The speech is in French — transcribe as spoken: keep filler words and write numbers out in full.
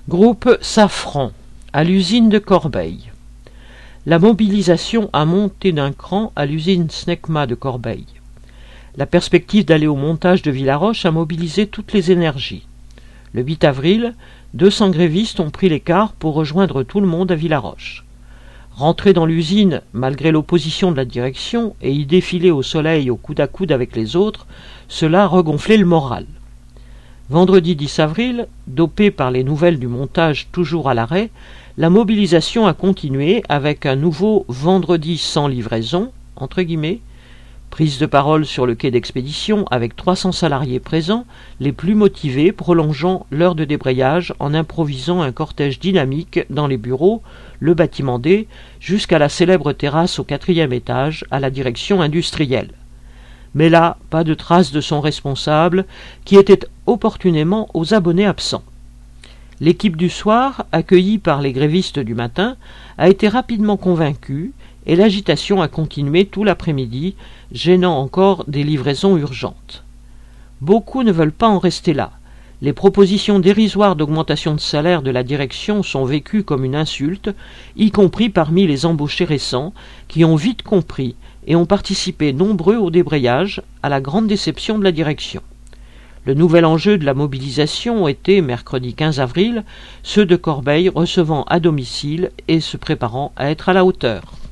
Groupe Safran, à l'usine de Corbeil. La mobilisation a monté d'un cran à l'usine Snecma de Corbeil. La perspective d'aller au montage de Villaroche a mobilisé toutes les énergies. Le huit avril, deux cents grévistes ont pris l'écart pour rejoindre tout le monde à Villaroche. Rentrer dans l'usine, malgré l'opposition de la direction, et y défiler au soleil au coude à coude avec les autres, cela regonflait le moral. Vendredi dix avril, dopé par les nouvelles du montage toujours à l'arrêt, la mobilisation a continué avec un nouveau « vendredi sans livraison », entre guillemets, prise de parole sur le quai d'expédition avec trois cents salariés présents, les plus motivés prolongeant l'heure de débrayage en improvisant un cortège dynamique dans les bureaux, le bâtiment D, jusqu'à la célèbre terrasse au quatrième étage à la direction industrielle. Mais là, pas de trace de son responsable, qui était opportunément aux abonnés absents. L'équipe du soir, accueillie par les grévistes du matin, a été rapidement convaincue, et l'agitation a continué tout l'après-midi, gênant encore des livraisons urgentes. Beaucoup ne veulent pas en rester là. Les propositions dérisoires d'augmentation de salaire de la direction sont vécues comme une insulte, y compris parmi les embauchés récents, qui ont vite compris et ont participé nombreux au débrayage, à la grande déception de la direction. Le nouvel enjeu de la mobilisation était, mercredi quinze avril, ceux de Corbeil recevant à domicile et se préparant à être à la hauteur.